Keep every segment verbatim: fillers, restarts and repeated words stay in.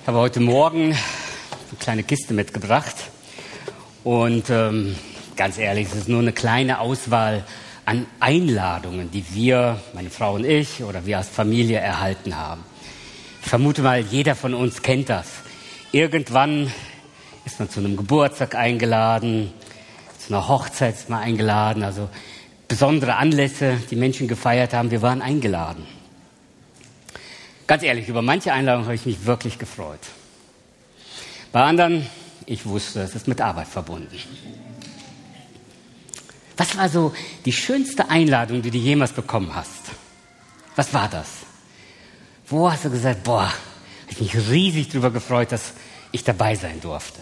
Ich habe heute Morgen eine kleine Kiste mitgebracht und ähm, ganz ehrlich, es ist nur eine kleine Auswahl an Einladungen, die wir, meine Frau und ich oder wir als Familie erhalten haben. Ich vermute mal, jeder von uns kennt das. Irgendwann ist man zu einem Geburtstag eingeladen, zu einer Hochzeit ist man eingeladen, also besondere Anlässe, die Menschen gefeiert haben, wir waren eingeladen. Ganz ehrlich, über manche Einladungen habe ich mich wirklich gefreut. Bei anderen, ich wusste, es ist mit Arbeit verbunden. Was war so die schönste Einladung, die du jemals bekommen hast? Was war das? Wo hast du gesagt, boah, habe ich mich riesig darüber gefreut, dass ich dabei sein durfte?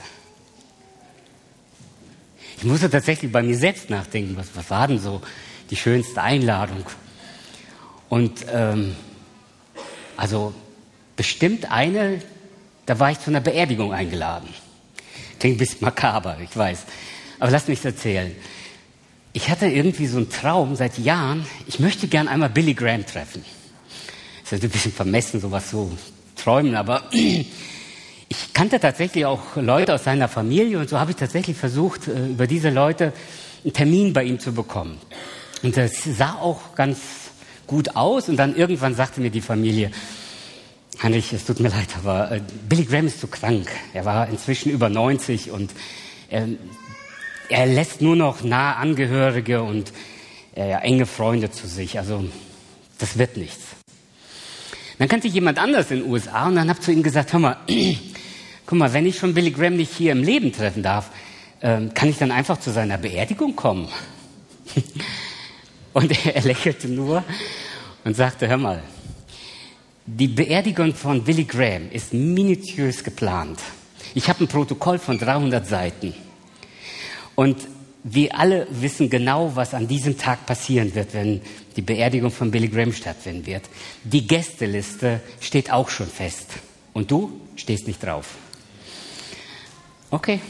Ich musste tatsächlich bei mir selbst nachdenken, was, was war denn so die schönste Einladung? Und ähm, also bestimmt eine, da war ich zu einer Beerdigung eingeladen. Klingt ein bisschen makaber, ich weiß. Aber lass mich erzählen. Ich hatte irgendwie so einen Traum seit Jahren, ich möchte gern einmal Billy Graham treffen. Das ist ein bisschen vermessen, sowas so träumen, aber ich kannte tatsächlich auch Leute aus seiner Familie und so habe ich tatsächlich versucht, über diese Leute einen Termin bei ihm zu bekommen. Und das sah auch ganz gut aus und dann irgendwann sagte mir die Familie, Heinrich, es tut mir leid, aber äh, Billy Graham ist zu krank. Er war inzwischen über neunzig und äh, er lässt nur noch nahe Angehörige und äh, enge Freunde zu sich. Also das wird nichts. Dann kannte ich jemand anders in den U S A und dann habe ich zu ihm gesagt, hör mal, guck mal, wenn ich schon Billy Graham nicht hier im Leben treffen darf, äh, kann ich dann einfach zu seiner Beerdigung kommen? Und er lächelte nur und sagte, hör mal, die Beerdigung von Billy Graham ist minutiös geplant. Ich habe ein Protokoll von dreihundert Seiten. Und wir alle wissen genau, was an diesem Tag passieren wird, wenn die Beerdigung von Billy Graham stattfinden wird. Die Gästeliste steht auch schon fest. Und du stehst nicht drauf. Okay.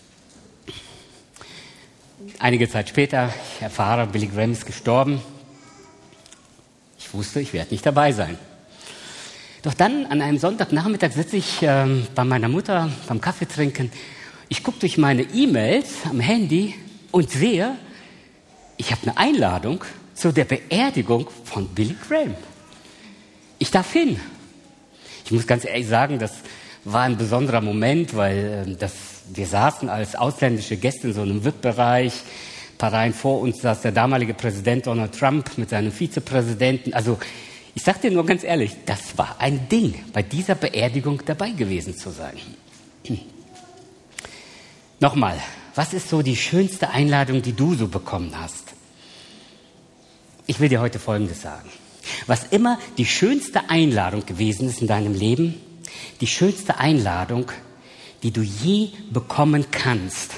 Einige Zeit später, ich erfahre, Billy Graham ist gestorben. Ich wusste, ich werde nicht dabei sein. Doch dann, an einem Sonntagnachmittag, sitze ich ähm, bei meiner Mutter beim Kaffee trinken. Ich gucke durch meine E-Mails am Handy und sehe, ich habe eine Einladung zu der Beerdigung von Billy Graham. Ich darf hin. Ich muss ganz ehrlich sagen, das war ein besonderer Moment, weil äh, das wir saßen als ausländische Gäste in so einem V I P-Bereich. Ein paar Reihen vor uns saß der damalige Präsident Donald Trump mit seinem Vizepräsidenten. Also ich sage dir nur ganz ehrlich, das war ein Ding, bei dieser Beerdigung dabei gewesen zu sein. Hm. Nochmal, was ist so die schönste Einladung, die du so bekommen hast? Ich will dir heute Folgendes sagen. Was immer die schönste Einladung gewesen ist in deinem Leben, die schönste Einladung, die du je bekommen kannst,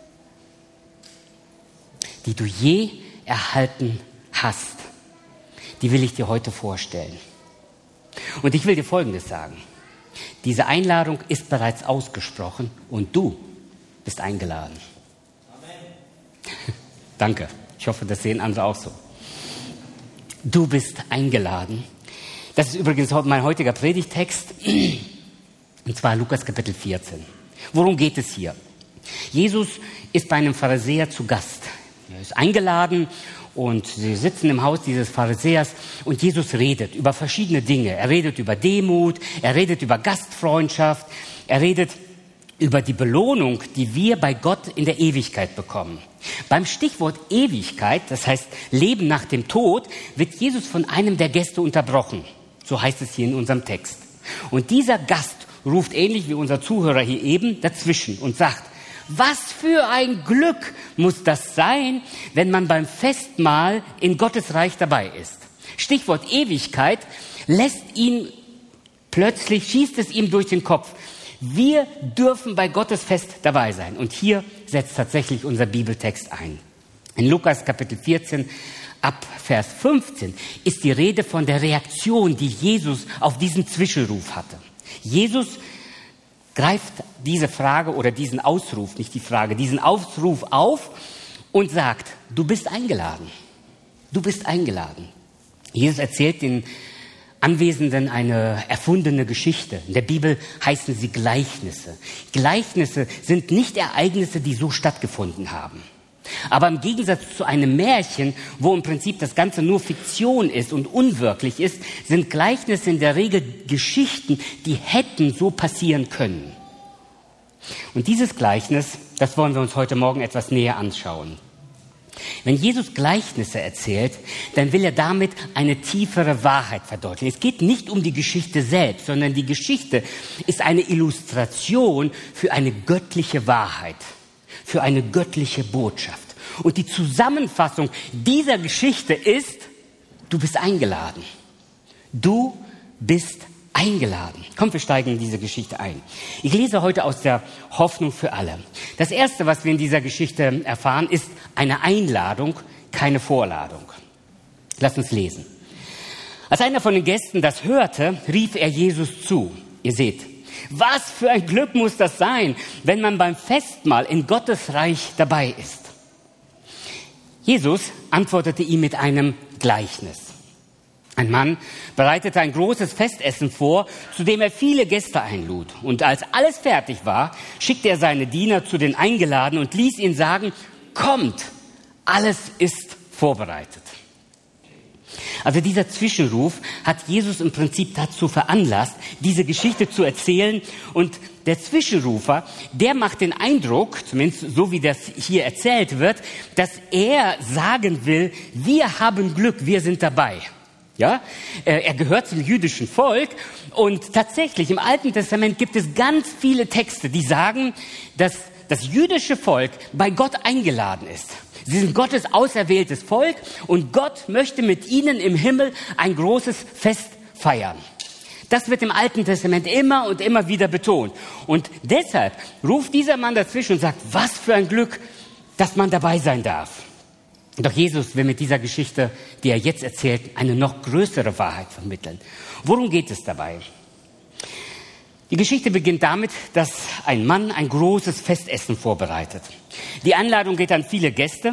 die du je erhalten hast, die will ich dir heute vorstellen. Und ich will dir Folgendes sagen. Diese Einladung ist bereits ausgesprochen und du bist eingeladen. Amen. Danke. Ich hoffe, das sehen andere auch so. Du bist eingeladen. Das ist übrigens mein heutiger Predigtext. Und zwar Lukas Kapitel vierzehn. Worum geht es hier? Jesus ist bei einem Pharisäer zu Gast. Er ist eingeladen und sie sitzen im Haus dieses Pharisäers und Jesus redet über verschiedene Dinge. Er redet über Demut, er redet über Gastfreundschaft, er redet über die Belohnung, die wir bei Gott in der Ewigkeit bekommen. Beim Stichwort Ewigkeit, das heißt Leben nach dem Tod, wird Jesus von einem der Gäste unterbrochen. So heißt es hier in unserem Text. Und dieser Gast ruft ähnlich wie unser Zuhörer hier eben dazwischen und sagt, was für ein Glück muss das sein, wenn man beim Festmahl in Gottes Reich dabei ist. Stichwort Ewigkeit lässt ihn plötzlich, schießt es ihm durch den Kopf. Wir dürfen bei Gottes Fest dabei sein. Und hier setzt tatsächlich unser Bibeltext ein. In Lukas Kapitel vierzehn ab Vers fünfzehn ist die Rede von der Reaktion, die Jesus auf diesen Zwischenruf hatte. Jesus greift diese Frage oder diesen Ausruf, nicht die Frage, diesen Ausruf auf und sagt, du bist eingeladen. Du bist eingeladen. Jesus erzählt den Anwesenden eine erfundene Geschichte. In der Bibel heißen sie Gleichnisse. Gleichnisse sind nicht Ereignisse, die so stattgefunden haben. Aber im Gegensatz zu einem Märchen, wo im Prinzip das Ganze nur Fiktion ist und unwirklich ist, sind Gleichnisse in der Regel Geschichten, die hätten so passieren können. Und dieses Gleichnis, das wollen wir uns heute Morgen etwas näher anschauen. Wenn Jesus Gleichnisse erzählt, dann will er damit eine tiefere Wahrheit verdeutlichen. Es geht nicht um die Geschichte selbst, sondern die Geschichte ist eine Illustration für eine göttliche Wahrheit, für eine göttliche Botschaft. Und die Zusammenfassung dieser Geschichte ist, du bist eingeladen. Du bist eingeladen. Komm, wir steigen in diese Geschichte ein. Ich lese heute aus der Hoffnung für alle. Das Erste, was wir in dieser Geschichte erfahren, ist eine Einladung, keine Vorladung. Lass uns lesen. Als einer von den Gästen das hörte, rief er Jesus zu. Ihr seht, was für ein Glück muss das sein, wenn man beim Festmahl in Gottes Reich dabei ist. Jesus antwortete ihm mit einem Gleichnis. Ein Mann bereitete ein großes Festessen vor, zu dem er viele Gäste einlud. Und als alles fertig war, schickte er seine Diener zu den Eingeladenen und ließ ihnen sagen, kommt, alles ist vorbereitet. Also dieser Zwischenruf hat Jesus im Prinzip dazu veranlasst, diese Geschichte zu erzählen. Und der Zwischenrufer, der macht den Eindruck, zumindest so wie das hier erzählt wird, dass er sagen will, wir haben Glück, wir sind dabei. Ja, er gehört zum jüdischen Volk und tatsächlich im Alten Testament gibt es ganz viele Texte, die sagen, dass das jüdische Volk bei Gott eingeladen ist. Sie sind Gottes auserwähltes Volk und Gott möchte mit ihnen im Himmel ein großes Fest feiern. Das wird im Alten Testament immer und immer wieder betont. Und deshalb ruft dieser Mann dazwischen und sagt, was für ein Glück, dass man dabei sein darf. Doch Jesus will mit dieser Geschichte, die er jetzt erzählt, eine noch größere Wahrheit vermitteln. Worum geht es dabei? Die Geschichte beginnt damit, dass ein Mann ein großes Festessen vorbereitet. Die Einladung geht an viele Gäste.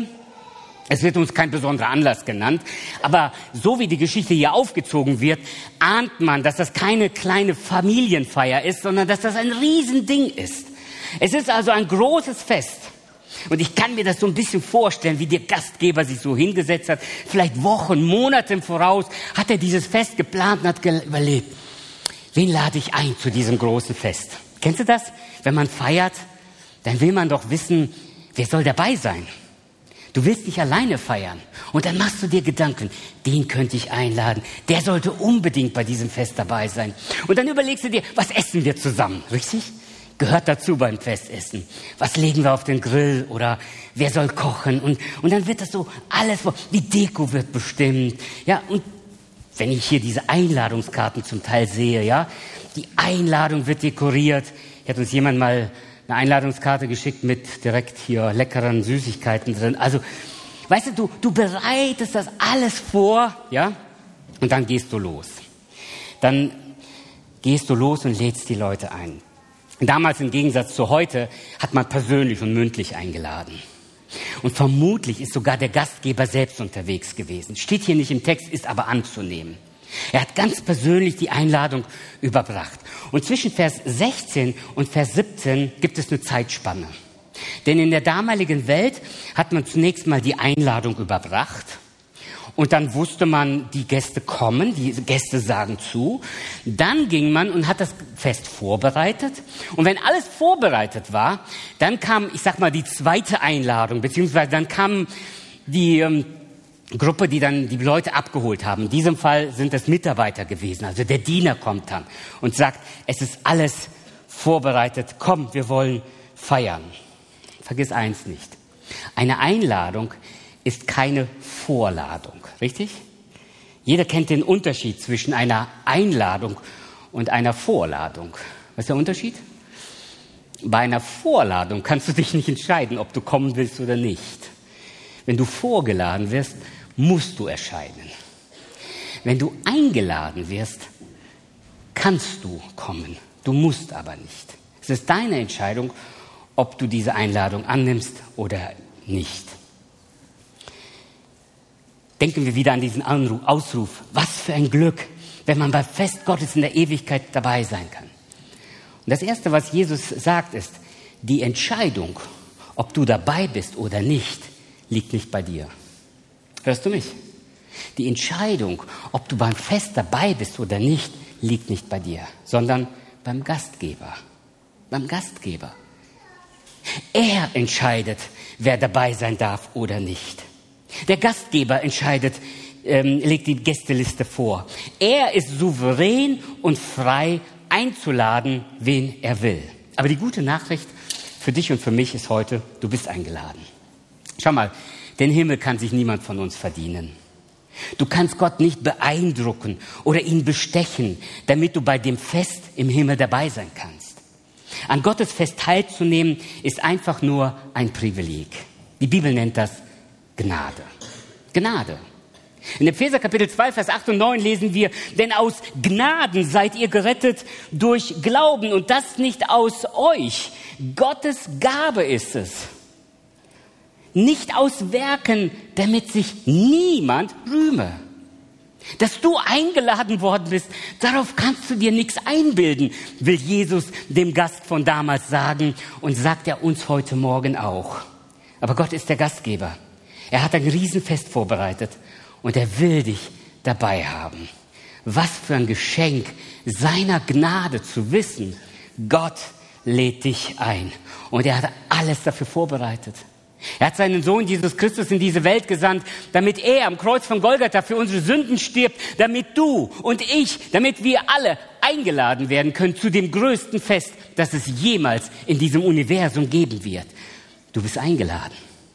Es wird uns kein besonderer Anlass genannt. Aber so wie die Geschichte hier aufgezogen wird, ahnt man, dass das keine kleine Familienfeier ist, sondern dass das ein Riesending ist. Es ist also ein großes Fest. Und ich kann mir das so ein bisschen vorstellen, wie der Gastgeber sich so hingesetzt hat. Vielleicht Wochen, Monate im Voraus hat er dieses Fest geplant und hat ge- überlegt, wen lade ich ein zu diesem großen Fest? Kennst du das? Wenn man feiert, dann will man doch wissen, wer soll dabei sein? Du willst nicht alleine feiern. Und dann machst du dir Gedanken, den könnte ich einladen. Der sollte unbedingt bei diesem Fest dabei sein. Und dann überlegst du dir, was essen wir zusammen, richtig? Gehört dazu beim Festessen. Was legen wir auf den Grill oder wer soll kochen? Und, und dann wird das so alles, die Deko wird bestimmt. Ja, und wenn ich hier diese Einladungskarten zum Teil sehe, ja, die Einladung wird dekoriert. Hier hat uns jemand mal eine Einladungskarte geschickt mit direkt hier leckeren Süßigkeiten drin. Also, weißt du, du, du bereitest das alles vor, ja, und dann gehst du los. Dann gehst du los und lädst die Leute ein. Damals im Gegensatz zu heute hat man persönlich und mündlich eingeladen. Und vermutlich ist sogar der Gastgeber selbst unterwegs gewesen. Steht hier nicht im Text, ist aber anzunehmen. Er hat ganz persönlich die Einladung überbracht. Und zwischen Vers sechzehn und Vers siebzehn gibt es eine Zeitspanne. Denn in der damaligen Welt hat man zunächst mal die Einladung überbracht. Und dann wusste man, die Gäste kommen, die Gäste sagen zu. Dann ging man und hat das Fest vorbereitet. Und wenn alles vorbereitet war, dann kam, ich sag mal, die zweite Einladung, beziehungsweise dann kam die ähm, Gruppe, die dann die Leute abgeholt haben. In diesem Fall sind es Mitarbeiter gewesen. Also der Diener kommt dann und sagt, es ist alles vorbereitet. Komm, wir wollen feiern. Vergiss eins nicht. Eine Einladung ist keine Vorladung, richtig? Jeder kennt den Unterschied zwischen einer Einladung und einer Vorladung. Was ist der Unterschied? Bei einer Vorladung kannst du dich nicht entscheiden, ob du kommen willst oder nicht. Wenn du vorgeladen wirst, musst du erscheinen. Wenn du eingeladen wirst, kannst du kommen. Du musst aber nicht. Es ist deine Entscheidung, ob du diese Einladung annimmst oder nicht. Denken wir wieder an diesen Ausruf. Was für ein Glück, wenn man beim Fest Gottes in der Ewigkeit dabei sein kann. Und das Erste, was Jesus sagt, ist, die Entscheidung, ob du dabei bist oder nicht, liegt nicht bei dir. Hörst du mich? Die Entscheidung, ob du beim Fest dabei bist oder nicht, liegt nicht bei dir, sondern beim Gastgeber. Beim Gastgeber. Er entscheidet, wer dabei sein darf oder nicht. Der Gastgeber entscheidet, ähm, legt die Gästeliste vor. Er ist souverän und frei, einzuladen, wen er will. Aber die gute Nachricht für dich und für mich ist heute, du bist eingeladen. Schau mal, den Himmel kann sich niemand von uns verdienen. Du kannst Gott nicht beeindrucken oder ihn bestechen, damit du bei dem Fest im Himmel dabei sein kannst. An Gottes Fest teilzunehmen, ist einfach nur ein Privileg. Die Bibel nennt das Gnade. Gnade. In Epheser Kapitel zwei, Vers acht und neun lesen wir, denn aus Gnaden seid ihr gerettet durch Glauben und das nicht aus euch. Gottes Gabe ist es. Nicht aus Werken, damit sich niemand rühme. Dass du eingeladen worden bist, darauf kannst du dir nichts einbilden, will Jesus dem Gast von damals sagen und sagt er uns heute Morgen auch. Aber Gott ist der Gastgeber. Er hat ein Riesenfest vorbereitet und er will dich dabei haben. Was für ein Geschenk seiner Gnade zu wissen, Gott lädt dich ein und er hat alles dafür vorbereitet. Er hat seinen Sohn Jesus Christus in diese Welt gesandt, damit er am Kreuz von Golgatha für unsere Sünden stirbt, damit du und ich, damit wir alle eingeladen werden können zu dem größten Fest, das es jemals in diesem Universum geben wird. Du bist eingeladen.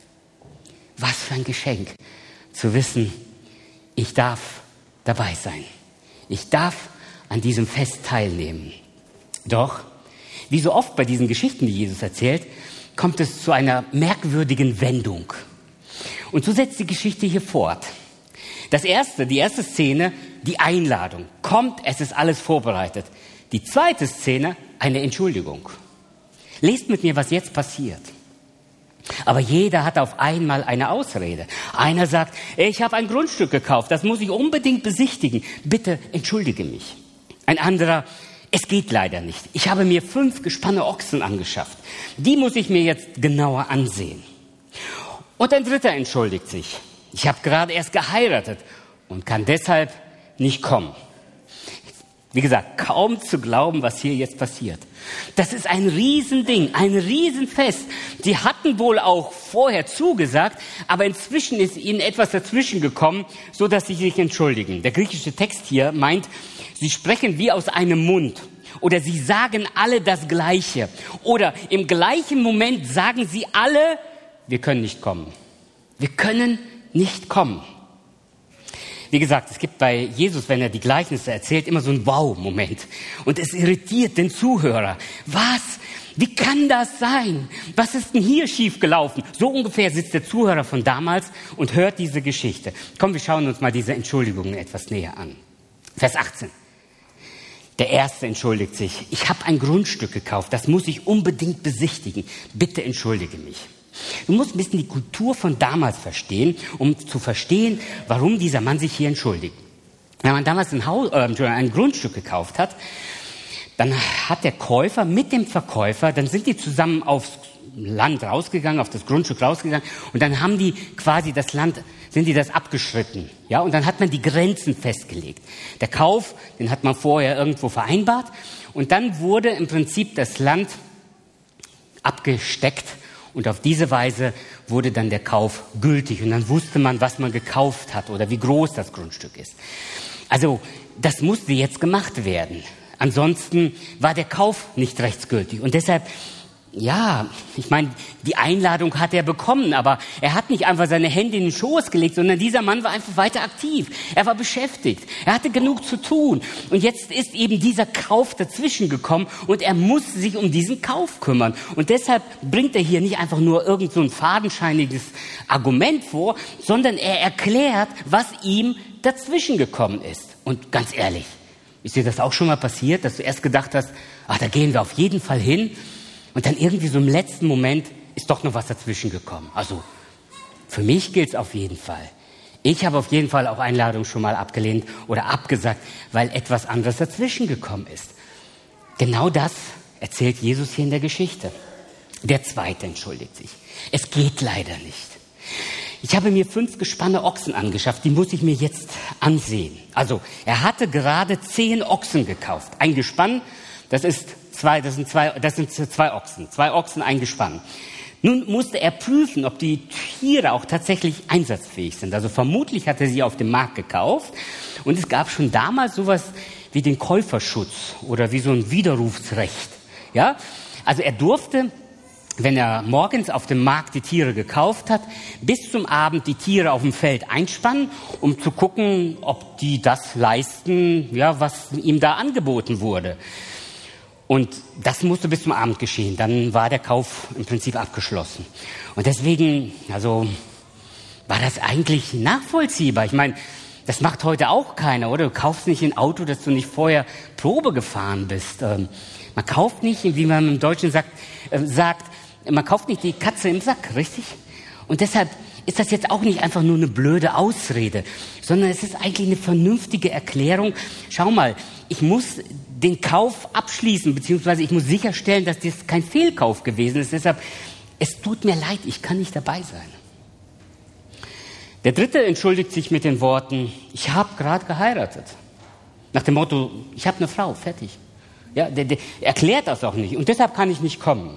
Was für ein Geschenk, zu wissen, ich darf dabei sein. Ich darf an diesem Fest teilnehmen. Doch, wie so oft bei diesen Geschichten, die Jesus erzählt, kommt es zu einer merkwürdigen Wendung. Und so setzt die Geschichte hier fort. Das erste, die erste Szene, die Einladung. Kommt, es ist alles vorbereitet. Die zweite Szene, eine Entschuldigung. Lest mit mir, was jetzt passiert. Aber jeder hat auf einmal eine Ausrede. Einer sagt, ich habe ein Grundstück gekauft, das muss ich unbedingt besichtigen. Bitte entschuldige mich. Ein anderer, es geht leider nicht. Ich habe mir fünf Gespanne Ochsen angeschafft. Die muss ich mir jetzt genauer ansehen. Und ein Dritter entschuldigt sich. Ich habe gerade erst geheiratet und kann deshalb nicht kommen. Wie gesagt, kaum zu glauben, was hier jetzt passiert. Das ist ein Riesending, ein Riesenfest. Die hatten wohl auch vorher zugesagt, aber inzwischen ist ihnen etwas dazwischen gekommen, so dass sie sich entschuldigen. Der griechische Text hier meint, sie sprechen wie aus einem Mund oder sie sagen alle das Gleiche oder im gleichen Moment sagen sie alle, wir können nicht kommen. Wir können nicht kommen. Wie gesagt, es gibt bei Jesus, wenn er die Gleichnisse erzählt, immer so einen Wow-Moment. Und es irritiert den Zuhörer. Was? Wie kann das sein? Was ist denn hier schiefgelaufen? So ungefähr sitzt der Zuhörer von damals und hört diese Geschichte. Komm, wir schauen uns mal diese Entschuldigungen etwas näher an. Vers achtzehn. Der Erste entschuldigt sich. Ich habe ein Grundstück gekauft, das muss ich unbedingt besichtigen. Bitte entschuldige mich. Du musst ein bisschen die Kultur von damals verstehen, um zu verstehen, warum dieser Mann sich hier entschuldigt. Wenn man damals ein, Haus, äh, ein Grundstück gekauft hat, dann hat der Käufer mit dem Verkäufer, dann sind die zusammen aufs Land rausgegangen, auf das Grundstück rausgegangen und dann haben die quasi das Land, sind die das abgeschritten. Ja, und dann hat man die Grenzen festgelegt. Der Kauf, den hat man vorher irgendwo vereinbart und dann wurde im Prinzip das Land abgesteckt. Und auf diese Weise wurde dann der Kauf gültig. Und dann wusste man, was man gekauft hat oder wie groß das Grundstück ist. Also das musste jetzt gemacht werden. Ansonsten war der Kauf nicht rechtsgültig. Und deshalb, ja, ich meine, die Einladung hat er bekommen, aber er hat nicht einfach seine Hände in den Schoß gelegt, sondern dieser Mann war einfach weiter aktiv. Er war beschäftigt. Er hatte genug zu tun. Und jetzt ist eben dieser Kauf dazwischen gekommen und er muss sich um diesen Kauf kümmern. Und deshalb bringt er hier nicht einfach nur irgend so ein fadenscheiniges Argument vor, sondern er erklärt, was ihm dazwischen gekommen ist. Und ganz ehrlich, ist dir das auch schon mal passiert, dass du erst gedacht hast, ach, da gehen wir auf jeden Fall hin? Und dann irgendwie so im letzten Moment ist doch noch was dazwischen gekommen. Also für mich gilt es auf jeden Fall. Ich habe auf jeden Fall auch Einladungen schon mal abgelehnt oder abgesagt, weil etwas anderes dazwischen gekommen ist. Genau das erzählt Jesus hier in der Geschichte. Der Zweite entschuldigt sich. Es geht leider nicht. Ich habe mir fünf Gespanne Ochsen angeschafft, die muss ich mir jetzt ansehen. Also, er hatte gerade zehn Ochsen gekauft. Ein Gespann, das ist zwei, das sind zwei, das sind zwei Ochsen. Zwei Ochsen, ein Gespann. Nun musste er prüfen, ob die Tiere auch tatsächlich einsatzfähig sind. Also vermutlich hat er sie auf dem Markt gekauft. Und es gab schon damals sowas wie den Käuferschutz oder wie so ein Widerrufsrecht. Ja? Also er durfte, wenn er morgens auf dem Markt die Tiere gekauft hat, bis zum Abend die Tiere auf dem Feld einspannen, um zu gucken, ob die das leisten, ja, was ihm da angeboten wurde. Und das musste bis zum Abend geschehen. Dann war der Kauf im Prinzip abgeschlossen. Und deswegen, also, war das eigentlich nachvollziehbar. Ich meine, das macht heute auch keiner, oder? Du kaufst nicht ein Auto, das du nicht vorher Probe gefahren bist. Ähm, man kauft nicht, wie man im Deutschen sagt, äh, sagt, man kauft nicht die Katze im Sack, richtig? Und deshalb ist das jetzt auch nicht einfach nur eine blöde Ausrede, sondern es ist eigentlich eine vernünftige Erklärung. Schau mal, ich muss den Kauf abschließen, beziehungsweise ich muss sicherstellen, dass das kein Fehlkauf gewesen ist. Deshalb, es tut mir leid, ich kann nicht dabei sein. Der Dritte entschuldigt sich mit den Worten, ich habe gerade geheiratet. Nach dem Motto, ich habe eine Frau, fertig. Ja, der, der erklärt das auch nicht und deshalb kann ich nicht kommen.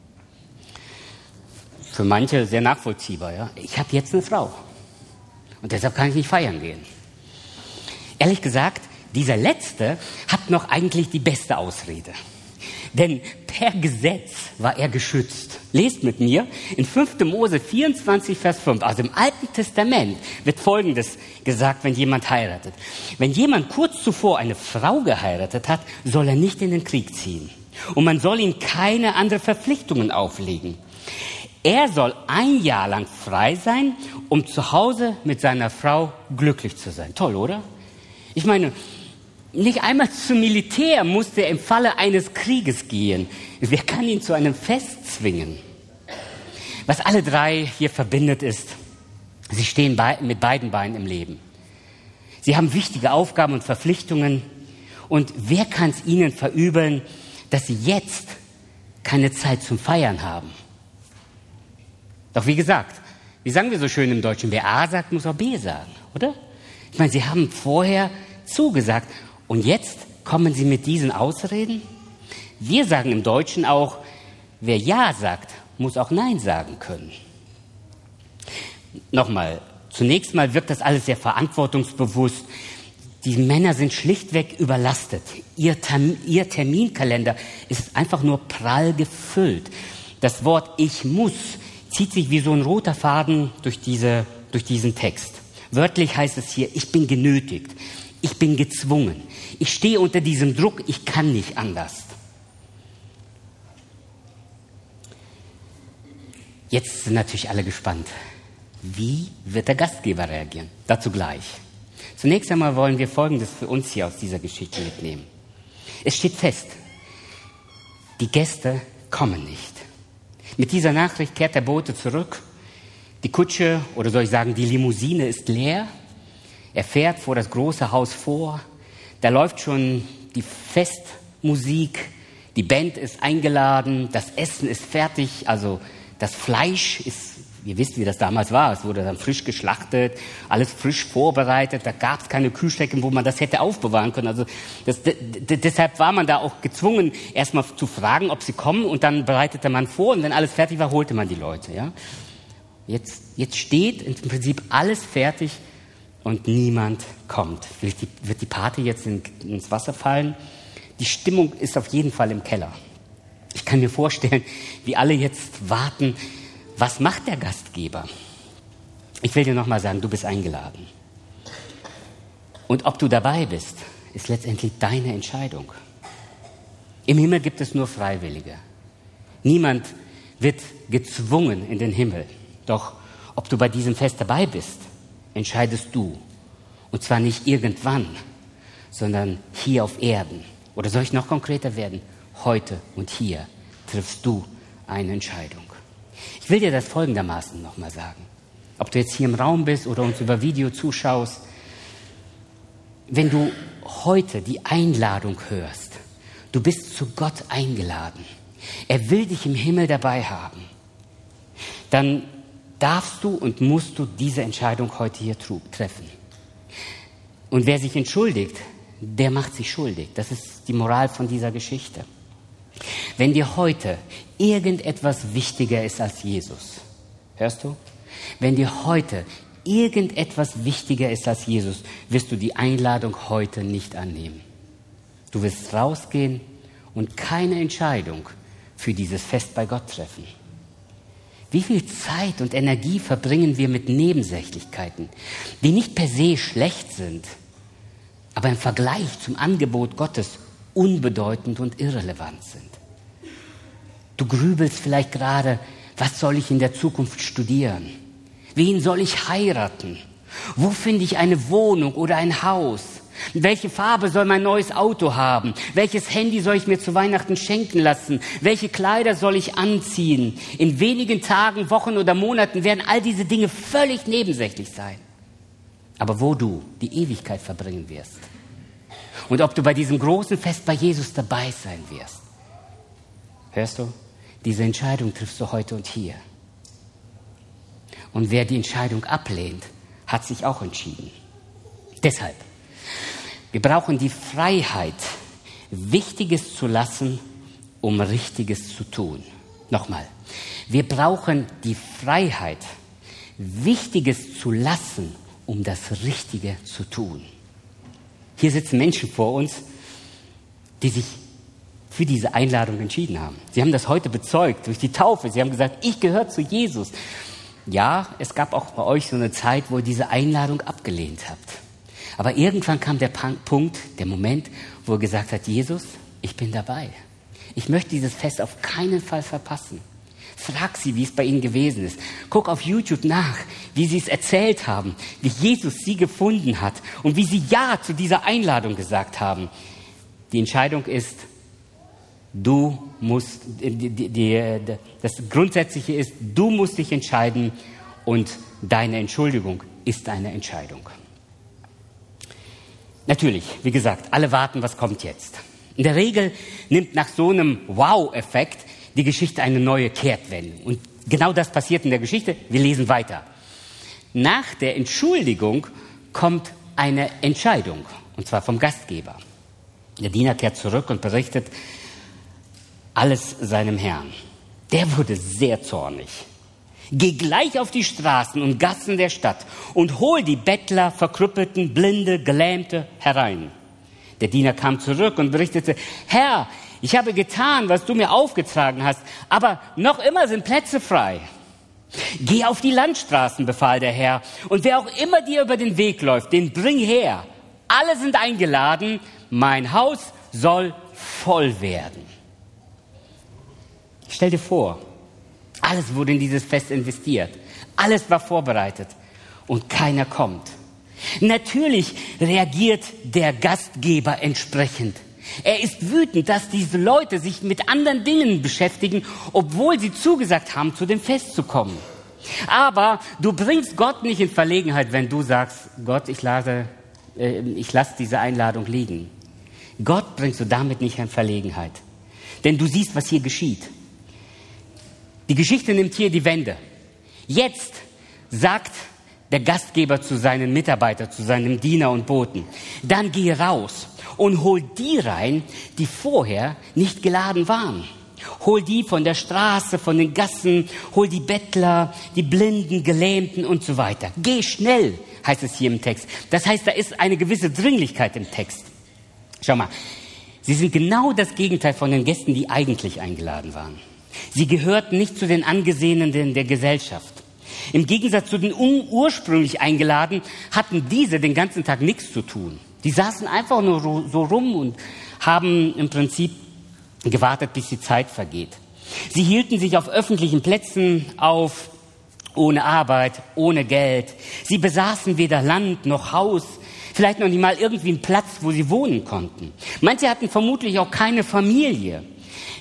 Für manche sehr nachvollziehbar. Ja? Ich habe jetzt eine Frau und deshalb kann ich nicht feiern gehen. Ehrlich gesagt, dieser Letzte hat noch eigentlich die beste Ausrede. Denn per Gesetz war er geschützt. Lest mit mir, in fünfter Mose vierundzwanzig, Vers fünf, also im Alten Testament wird Folgendes gesagt, wenn jemand heiratet. Wenn jemand kurz zuvor eine Frau geheiratet hat, soll er nicht in den Krieg ziehen. Und man soll ihm keine anderen Verpflichtungen auflegen. Er soll ein Jahr lang frei sein, um zu Hause mit seiner Frau glücklich zu sein. Toll, oder? Ich meine, nicht einmal zum Militär musste er im Falle eines Krieges gehen. Wer kann ihn zu einem Fest zwingen? Was alle drei hier verbindet ist, sie stehen bei, mit beiden Beinen im Leben. Sie haben wichtige Aufgaben und Verpflichtungen. Und wer kann es ihnen verübeln, dass sie jetzt keine Zeit zum Feiern haben? Doch wie gesagt, wie sagen wir so schön im Deutschen, wer A sagt, muss auch B sagen, oder? Ich meine, sie haben vorher zugesagt. Und jetzt kommen sie mit diesen Ausreden? Wir sagen im Deutschen auch, wer Ja sagt, muss auch Nein sagen können. Nochmal, zunächst mal wirkt das alles sehr verantwortungsbewusst. Die Männer sind schlichtweg überlastet. Ihr, Term- ihr Terminkalender ist einfach nur prall gefüllt. Das Wort ich muss zieht sich wie so ein roter Faden durch, diese, durch diesen Text. Wörtlich heißt es hier, ich bin genötigt. Ich bin gezwungen. Ich stehe unter diesem Druck. Ich kann nicht anders. Jetzt sind natürlich alle gespannt. Wie wird der Gastgeber reagieren? Dazu gleich. Zunächst einmal wollen wir Folgendes für uns hier aus dieser Geschichte mitnehmen. Es steht fest, die Gäste kommen nicht. Mit dieser Nachricht kehrt der Bote zurück. Die Kutsche, oder soll ich sagen, die Limousine ist leer. Er fährt vor das große Haus vor. Da läuft schon die Festmusik. Die Band ist eingeladen. Das Essen ist fertig. Also das Fleisch ist, ihr wisst, wie das damals war. Es wurde dann frisch geschlachtet, alles frisch vorbereitet. Da gab es keine Kühlschränke, wo man das hätte aufbewahren können. Also das, d- d- deshalb war man da auch gezwungen, erstmal zu fragen, ob sie kommen. Und dann bereitete man vor. Und wenn alles fertig war, holte man die Leute. Ja? Jetzt, jetzt steht im Prinzip alles fertig. Und niemand kommt. Wird die, wird die Party jetzt in, ins Wasser fallen? Die Stimmung ist auf jeden Fall im Keller. Ich kann mir vorstellen, wie alle jetzt warten, was macht der Gastgeber? Ich will dir nochmal sagen, du bist eingeladen. Und ob du dabei bist, ist letztendlich deine Entscheidung. Im Himmel gibt es nur Freiwillige. Niemand wird gezwungen in den Himmel. Doch ob du bei diesem Fest dabei bist, entscheidest du. Und zwar nicht irgendwann, sondern hier auf Erden. Oder soll ich noch konkreter werden? Heute und hier triffst du eine Entscheidung. Ich will dir das folgendermaßen nochmal sagen. ob du jetzt hier im Raum bist oder uns über Video zuschaust, wenn du heute die Einladung hörst, du bist zu Gott eingeladen, er will dich im Himmel dabei haben, dann darfst du und musst du diese Entscheidung heute hier treffen. Und wer sich entschuldigt, der macht sich schuldig. Das ist die Moral von dieser Geschichte. Wenn dir heute irgendetwas wichtiger ist als Jesus, hörst du? Wenn dir heute irgendetwas wichtiger ist als Jesus, wirst du die Einladung heute nicht annehmen. Du wirst rausgehen und keine Entscheidung für dieses Fest bei Gott treffen. Wie viel Zeit und Energie verbringen wir mit Nebensächlichkeiten, die nicht per se schlecht sind, aber im Vergleich zum Angebot Gottes unbedeutend und irrelevant sind. Du grübelst vielleicht gerade, was soll ich in der Zukunft studieren? Wen soll ich heiraten? Wo finde ich eine Wohnung oder ein Haus? Welche Farbe soll mein neues Auto haben? Welches Handy soll ich mir zu Weihnachten schenken lassen? Welche Kleider soll ich anziehen? In wenigen Tagen, Wochen oder Monaten werden all diese Dinge völlig nebensächlich sein. Aber wo du die Ewigkeit verbringen wirst und ob du bei diesem großen Fest bei Jesus dabei sein wirst, hörst du, diese Entscheidung triffst du heute und hier. Und wer die Entscheidung ablehnt, hat sich auch entschieden. Deshalb, wir brauchen die Freiheit, Wichtiges zu lassen, um Richtiges zu tun. Nochmal, wir brauchen die Freiheit, Wichtiges zu lassen, um das Richtige zu tun. Hier sitzen Menschen vor uns, die sich für diese Einladung entschieden haben. Sie haben das heute bezeugt durch die Taufe. Sie haben gesagt, ich gehöre zu Jesus. Ja, es gab auch bei euch so eine Zeit, wo ihr diese Einladung abgelehnt habt. Aber irgendwann kam der Punkt, der Moment, wo er gesagt hat, Jesus, ich bin dabei. Ich möchte dieses Fest auf keinen Fall verpassen. Frag sie, wie es bei ihnen gewesen ist. Guck auf YouTube nach, wie sie es erzählt haben, wie Jesus sie gefunden hat und wie sie Ja zu dieser Einladung gesagt haben. Die Entscheidung ist, du musst, die, die, die, das Grundsätzliche ist, du musst dich entscheiden und deine Entschuldigung ist eine Entscheidung. Natürlich, wie gesagt, alle warten, was kommt jetzt. In der Regel nimmt nach so einem Wow-Effekt die Geschichte eine neue Kehrtwendung. Und genau das passiert in der Geschichte. Wir lesen weiter. Nach der Entschuldigung kommt eine Entscheidung, und zwar vom Gastgeber. Der Diener kehrt zurück und berichtet alles seinem Herrn. Der wurde sehr zornig. Geh gleich auf die Straßen und Gassen der Stadt und hol die Bettler, Verkrüppelten, Blinde, Gelähmte herein. Der Diener kam zurück und berichtete, Herr, ich habe getan, was du mir aufgetragen hast, aber noch immer sind Plätze frei. Geh auf die Landstraßen, befahl der Herr, und wer auch immer dir über den Weg läuft, den bring her. Alle sind eingeladen, mein Haus soll voll werden. Stell dir vor, alles wurde in dieses Fest investiert, alles war vorbereitet und keiner kommt. Natürlich reagiert der Gastgeber entsprechend. Er ist wütend, dass diese Leute sich mit anderen Dingen beschäftigen, obwohl sie zugesagt haben, zu dem Fest zu kommen. Aber du bringst Gott nicht in Verlegenheit, wenn du sagst, Gott, ich lasse, äh, ich lasse diese Einladung liegen. Gott bringst du damit nicht in Verlegenheit. Denn du siehst, was hier geschieht. Die Geschichte nimmt hier die Wende. Jetzt sagt der Gastgeber zu seinen Mitarbeitern, zu seinem Diener und Boten, dann geh raus und hol die rein, die vorher nicht geladen waren. Hol die von der Straße, von den Gassen, hol die Bettler, die Blinden, Gelähmten und so weiter. Geh schnell, heißt es hier im Text. Das heißt, da ist eine gewisse Dringlichkeit im Text. Schau mal, sie sind genau das Gegenteil von den Gästen, die eigentlich eingeladen waren. Sie gehörten nicht zu den Angesehenen der Gesellschaft. Im Gegensatz zu den ursprünglich Eingeladen hatten diese den ganzen Tag nichts zu tun. Die saßen einfach nur so rum und haben im Prinzip gewartet, bis die Zeit vergeht. Sie hielten sich auf öffentlichen Plätzen auf, ohne Arbeit, ohne Geld. Sie besaßen weder Land noch Haus, vielleicht noch nicht mal irgendwie einen Platz, wo sie wohnen konnten. Manche hatten vermutlich auch keine Familie.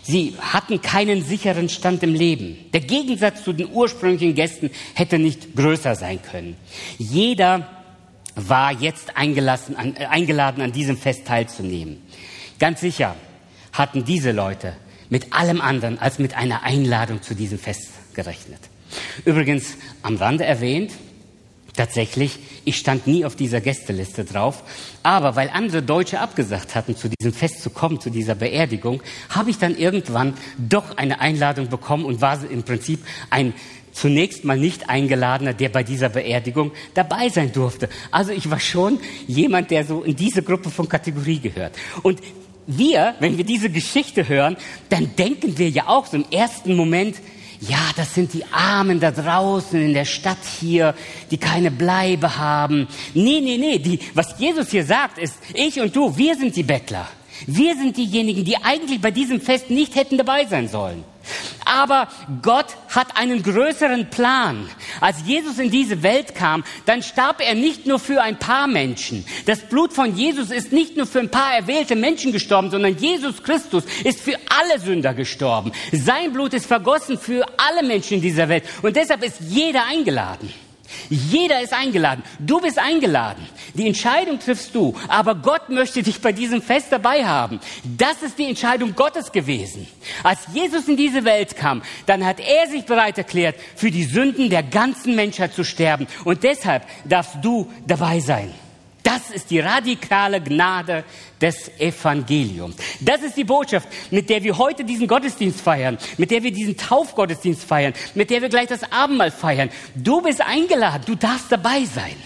Sie hatten keinen sicheren Stand im Leben. Der Gegensatz zu den ursprünglichen Gästen hätte nicht größer sein können. Jeder war jetzt eingelassen, an, äh, eingeladen, an diesem Fest teilzunehmen. Ganz sicher hatten diese Leute mit allem anderen als mit einer Einladung zu diesem Fest gerechnet. Übrigens, am Rande erwähnt, tatsächlich, ich stand nie auf dieser Gästeliste drauf, aber weil andere Deutsche abgesagt hatten, zu diesem Fest zu kommen, zu dieser Beerdigung, habe ich dann irgendwann doch eine Einladung bekommen und war im Prinzip ein zunächst mal nicht Eingeladener, der bei dieser Beerdigung dabei sein durfte. Also ich war schon jemand, der so in diese Gruppe von Kategorie gehört. Und wir, wenn wir diese Geschichte hören, dann denken wir ja auch so im ersten Moment, ja, das sind die Armen da draußen in der Stadt hier, die keine Bleibe haben. Nee, nee, nee, die, was Jesus hier sagt, ist, ich und du, wir sind die Bettler. Wir sind diejenigen, die eigentlich bei diesem Fest nicht hätten dabei sein sollen. Aber Gott hat einen größeren Plan. Als Jesus in diese Welt kam, dann starb er nicht nur für ein paar Menschen. Das Blut von Jesus ist nicht nur für ein paar erwählte Menschen gestorben, sondern Jesus Christus ist für alle Sünder gestorben. Sein Blut ist vergossen für alle Menschen in dieser Welt. Und deshalb ist jeder eingeladen. Jeder ist eingeladen. Du bist eingeladen. Die Entscheidung triffst du. Aber Gott möchte dich bei diesem Fest dabei haben. Das ist die Entscheidung Gottes gewesen. Als Jesus in diese Welt kam, dann hat er sich bereit erklärt, für die Sünden der ganzen Menschheit zu sterben. Und deshalb darfst du dabei sein. Das ist die radikale Gnade des Evangeliums. Das ist die Botschaft, mit der wir heute diesen Gottesdienst feiern, mit der wir diesen Taufgottesdienst feiern, mit der wir gleich das Abendmahl feiern. Du bist eingeladen, du darfst dabei sein.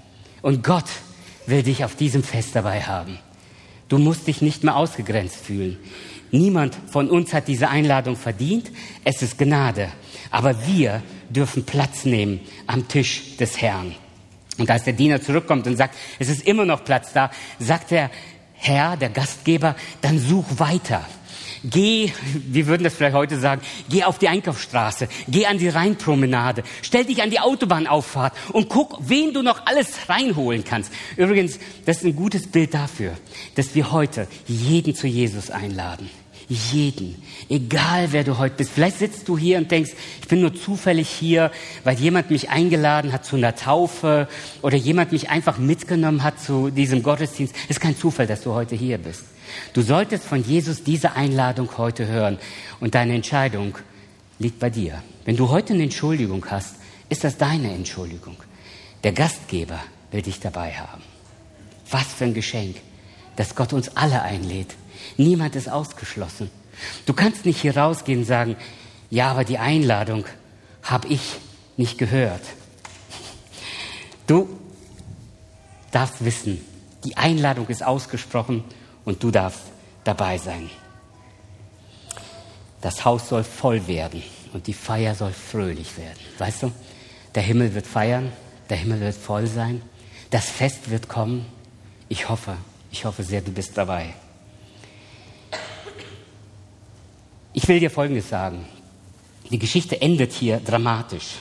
Und Gott will dich auf diesem Fest dabei haben. Du musst dich nicht mehr ausgegrenzt fühlen. Niemand von uns hat diese Einladung verdient. Es ist Gnade. Aber wir dürfen Platz nehmen am Tisch des Herrn. Und als der Diener zurückkommt und sagt, es ist immer noch Platz da, sagt der Herr, der Gastgeber, dann such weiter. Geh, wir würden das vielleicht heute sagen, geh auf die Einkaufsstraße, geh an die Rheinpromenade, stell dich an die Autobahnauffahrt und guck, wen du noch alles reinholen kannst. Übrigens, das ist ein gutes Bild dafür, dass wir heute jeden zu Jesus einladen. Jeden, egal wer du heute bist. Vielleicht sitzt du hier und denkst, ich bin nur zufällig hier, weil jemand mich eingeladen hat zu einer Taufe oder jemand mich einfach mitgenommen hat zu diesem Gottesdienst. Es ist kein Zufall, dass du heute hier bist. Du solltest von Jesus diese Einladung heute hören und deine Entscheidung liegt bei dir. Wenn du heute eine Entschuldigung hast, ist das deine Entschuldigung. Der Gastgeber will dich dabei haben. Was für ein Geschenk, dass Gott uns alle einlädt. Niemand ist ausgeschlossen. Du kannst nicht hier rausgehen und sagen, ja, aber die Einladung habe ich nicht gehört. Du darfst wissen, die Einladung ist ausgesprochen und du darfst dabei sein. Das Haus soll voll werden und die Feier soll fröhlich werden. Weißt du, der Himmel wird feiern, der Himmel wird voll sein, das Fest wird kommen. Ich hoffe, ich hoffe sehr, du bist dabei. Ich will dir Folgendes sagen. Die Geschichte endet hier dramatisch.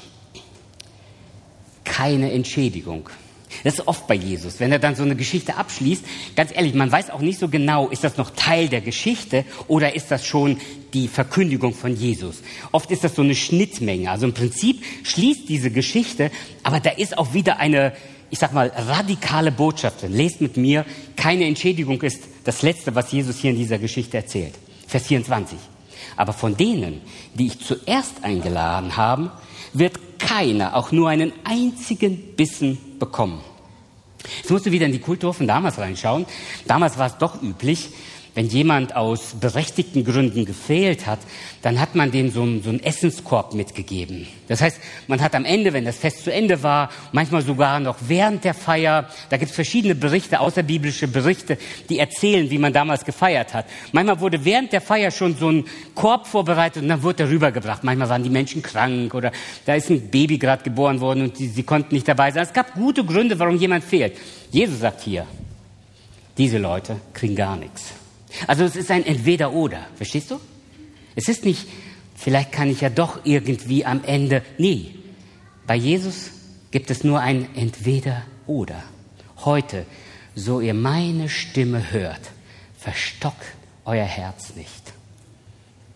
Keine Entschädigung. Das ist oft bei Jesus, wenn er dann so eine Geschichte abschließt. Ganz ehrlich, man weiß auch nicht so genau, ist das noch Teil der Geschichte oder ist das schon die Verkündigung von Jesus. Oft ist das so eine Schnittmenge. Also im Prinzip schließt diese Geschichte, aber da ist auch wieder eine, ich sag mal, radikale Botschaft drin. Lest mit mir, keine Entschädigung ist das Letzte, was Jesus hier in dieser Geschichte erzählt. Vers vierundzwanzig. Aber von denen, die ich zuerst eingeladen habe, wird keiner auch nur einen einzigen Bissen bekommen. Jetzt musst du wieder in die Kultur von damals reinschauen. Damals war es doch üblich, wenn jemand aus berechtigten Gründen gefehlt hat, dann hat man dem so einen, so einen Essenskorb mitgegeben. Das heißt, man hat am Ende, wenn das Fest zu Ende war, manchmal sogar noch während der Feier, da gibt es verschiedene Berichte, außerbiblische Berichte, die erzählen, wie man damals gefeiert hat. Manchmal wurde während der Feier schon so ein Korb vorbereitet und dann wurde er rübergebracht. Manchmal waren die Menschen krank oder da ist ein Baby gerade geboren worden und die, sie konnten nicht dabei sein. Es gab gute Gründe, warum jemand fehlt. Jesus sagt hier, diese Leute kriegen gar nichts. Also es ist ein Entweder-Oder, verstehst du? Es ist nicht, vielleicht kann ich ja doch irgendwie am Ende, nee. Bei Jesus gibt es nur ein Entweder-Oder. Heute, so ihr meine Stimme hört, verstockt euer Herz nicht.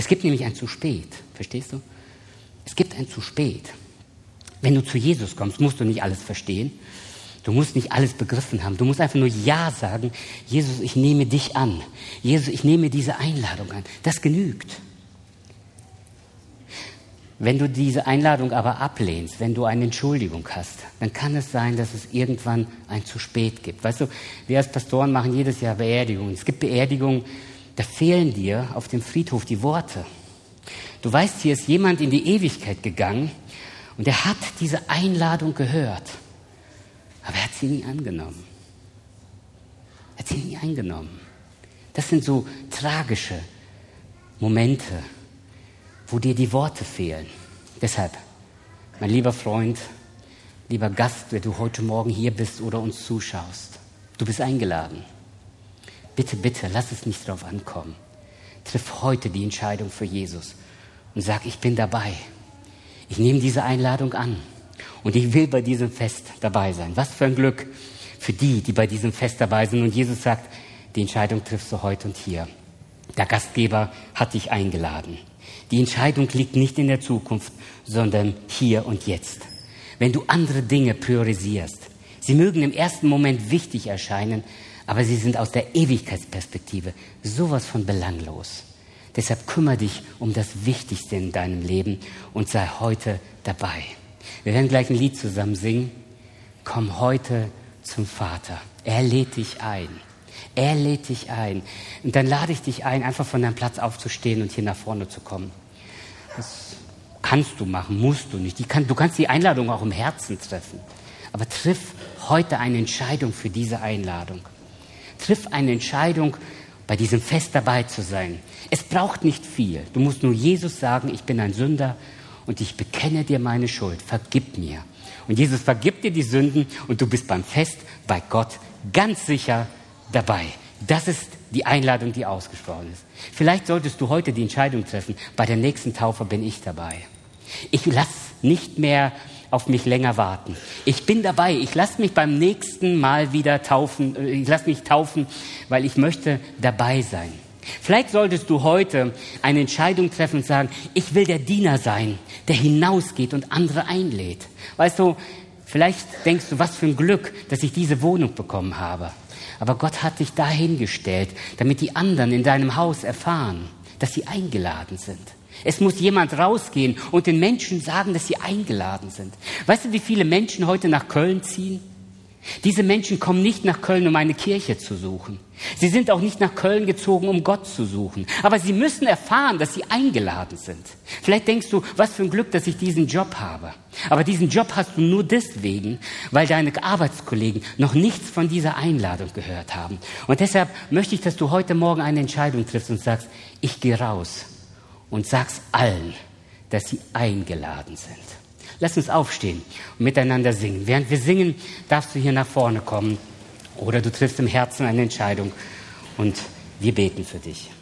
Es gibt nämlich ein zu spät, verstehst du? Es gibt ein zu spät. Wenn du zu Jesus kommst, musst du nicht alles verstehen. Du musst nicht alles begriffen haben. Du musst einfach nur Ja sagen. Jesus, ich nehme dich an. Jesus, ich nehme diese Einladung an. Das genügt. Wenn du diese Einladung aber ablehnst, wenn du eine Entschuldigung hast, dann kann es sein, dass es irgendwann ein zu spät gibt. Weißt du, wir als Pastoren machen jedes Jahr Beerdigungen. Es gibt Beerdigungen, da fehlen dir auf dem Friedhof die Worte. Du weißt, hier ist jemand in die Ewigkeit gegangen und er hat diese Einladung gehört. Aber er hat sie nie angenommen. Er hat sie nie angenommen. Das sind so tragische Momente, wo dir die Worte fehlen. Deshalb, mein lieber Freund, lieber Gast, der du heute Morgen hier bist oder uns zuschaust, du bist eingeladen. Bitte, bitte, lass es nicht drauf ankommen. Triff heute die Entscheidung für Jesus und sag, ich bin dabei. Ich nehme diese Einladung an und ich will bei diesem Fest dabei sein. Was für ein Glück für die, die bei diesem Fest dabei sind. Und Jesus sagt, die Entscheidung triffst du heute und hier. Der Gastgeber hat dich eingeladen. Die Entscheidung liegt nicht in der Zukunft, sondern hier und jetzt. Wenn du andere Dinge priorisierst, sie mögen im ersten Moment wichtig erscheinen, aber sie sind aus der Ewigkeitsperspektive sowas von belanglos. Deshalb kümmere dich um das Wichtigste in deinem Leben und sei heute dabei. Wir werden gleich ein Lied zusammen singen. Komm heute zum Vater. Er lädt dich ein. Er lädt dich ein. Und dann lade ich dich ein, einfach von deinem Platz aufzustehen und hier nach vorne zu kommen. Das kannst du machen, musst du nicht. Die kann, du kannst die Einladung auch im Herzen treffen. Aber triff heute eine Entscheidung für diese Einladung. Triff eine Entscheidung, bei diesem Fest dabei zu sein. Es braucht nicht viel. Du musst nur Jesus sagen, ich bin ein Sünder und ich bekenne dir meine Schuld. Vergib mir. Und Jesus vergibt dir die Sünden und du bist beim Fest bei Gott ganz sicher dabei. Das ist die Einladung, die ausgesprochen ist. Vielleicht solltest du heute die Entscheidung treffen, bei der nächsten Taufe bin ich dabei. Ich lasse nicht mehr auf mich länger warten. Ich bin dabei. Ich lasse mich beim nächsten Mal wieder taufen. Ich lasse mich taufen, weil ich möchte dabei sein. Vielleicht solltest du heute eine Entscheidung treffen und sagen, ich will der Diener sein, der hinausgeht und andere einlädt. Weißt du, vielleicht denkst du, was für ein Glück, dass ich diese Wohnung bekommen habe. Aber Gott hat dich dahingestellt, damit die anderen in deinem Haus erfahren, dass sie eingeladen sind. Es muss jemand rausgehen und den Menschen sagen, dass sie eingeladen sind. Weißt du, wie viele Menschen heute nach Köln ziehen? Diese Menschen kommen nicht nach Köln, um eine Kirche zu suchen. Sie sind auch nicht nach Köln gezogen, um Gott zu suchen. Aber sie müssen erfahren, dass sie eingeladen sind. Vielleicht denkst du, was für ein Glück, dass ich diesen Job habe. Aber diesen Job hast du nur deswegen, weil deine Arbeitskollegen noch nichts von dieser Einladung gehört haben. Und deshalb möchte ich, dass du heute Morgen eine Entscheidung triffst und sagst, ich gehe raus und sag's allen, dass sie eingeladen sind. Lass uns aufstehen und miteinander singen. Während wir singen, darfst du hier nach vorne kommen oder du triffst im Herzen eine Entscheidung und wir beten für dich.